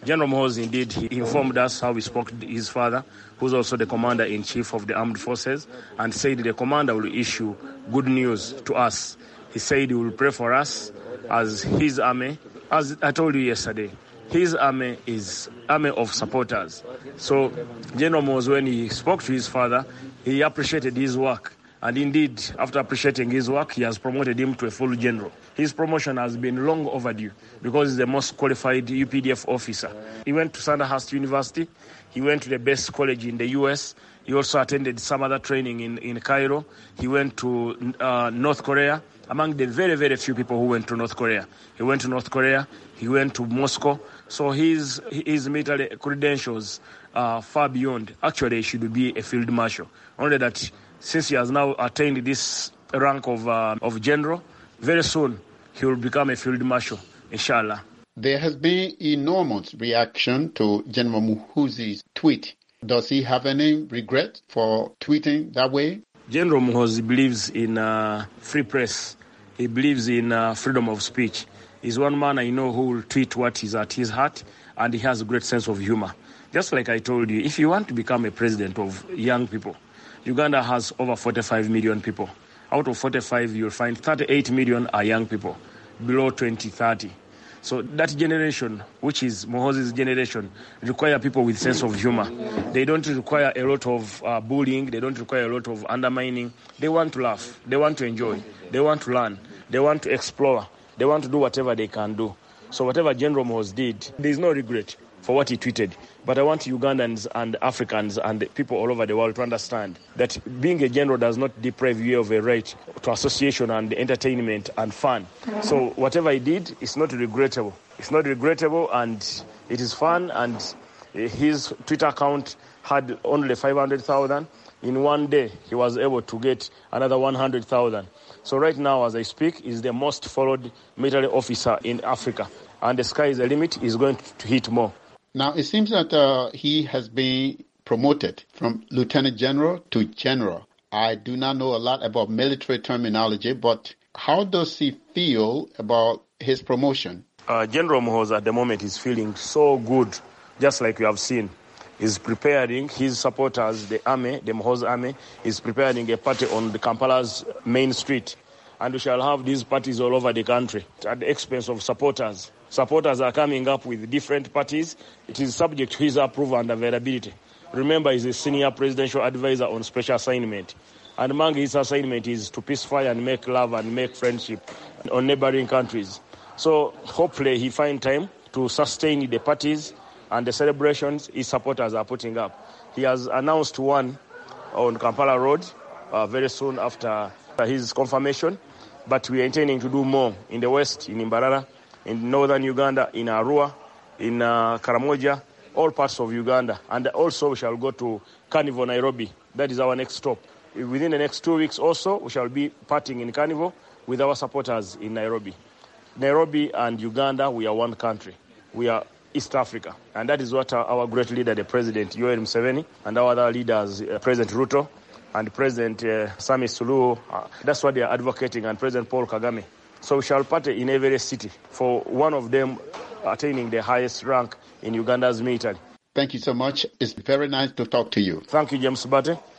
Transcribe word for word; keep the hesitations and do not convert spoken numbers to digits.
General Muhoozi, indeed, he informed us how he spoke to his father, who's also the commander-in-chief of the armed forces, and said the commander will issue good news to us. He said he will pray for us as his army. As I told you yesterday, his army is army of supporters. So General Muhoozi, when he spoke to his father, he appreciated his work. And indeed, after appreciating his work, he has promoted him to a full general. His promotion has been long overdue because he's the most qualified U P D F officer. He went to Sandhurst University. He went to the best college in the U S. He also attended some other training in, in Cairo. He went to uh, North Korea, among the very, very few people who went to North Korea. He went to North Korea. He went to Moscow. So his, his military credentials are far beyond. Actually, he should be a field marshal. Only that since he has now attained this rank of uh, of general, very soon he will become a field marshal, inshallah. There has been enormous reaction to General Muhoozi's tweet. Does he have any regret for tweeting that way? General Muhoozi believes in uh, free press. He believes in uh, freedom of speech. He's one man I know who will tweet what is at his heart, and he has a great sense of humor. Just like I told you, if you want to become a president of young people, Uganda has over forty-five million people. Out of forty-five, you'll find thirty-eight million are young people, below twenty, thirty. So that generation, which is Muhoozi's generation, require people with sense of humor. They don't require a lot of uh, bullying. They don't require a lot of undermining. They want to laugh. They want to enjoy. They want to learn. They want to explore. They want to do whatever they can do. So whatever General Muhoozi did, there is no regret for what he tweeted. But I want Ugandans and Africans and people all over the world to understand that being a general does not deprive you of a right to association and entertainment and fun. So whatever he did is not regrettable. It's not regrettable, and it is fun. And his Twitter account had only five hundred thousand. In one day, he was able to get another one hundred thousand. So right now, as I speak, he's the most followed military officer in Africa. And the sky is the limit. He's going to hit more. Now, it seems that uh, he has been promoted from lieutenant general to general. I do not know a lot about military terminology, but how does he feel about his promotion? Uh, General Muhoozi at the moment is feeling so good, just like you have seen. He's preparing his supporters, the army, the Muhoozi army, is preparing a party on the Kampala's main street. And we shall have these parties all over the country at the expense of supporters. Supporters are coming up with different parties. It is subject to his approval and availability. Remember, he's a senior presidential advisor on special assignment. And among his assignment is to peacify and make love and make friendship on neighboring countries. So hopefully he finds time to sustain the parties and the celebrations his supporters are putting up. He has announced one on Kampala Road uh, very soon after his confirmation. But we are intending to do more in the west, in Imbarara, in northern Uganda, in Arua, in uh, Karamoja, all parts of Uganda. And also we shall go to Carnival, Nairobi. That is our next stop. Within the next two weeks also, we shall be partying in Carnival with our supporters in Nairobi. Nairobi and Uganda, we are one country. We are East Africa. And that is what our, our great leader, the President Yoweri Museveni, and our other leaders, uh, President Ruto, and President uh, Sammy Suluhu, uh, that's what they are advocating, and President Paul Kagame. So we shall party in every city for one of them attaining the highest rank in Uganda's military. Thank you so much. It's very nice to talk to you. Thank you, James Bate.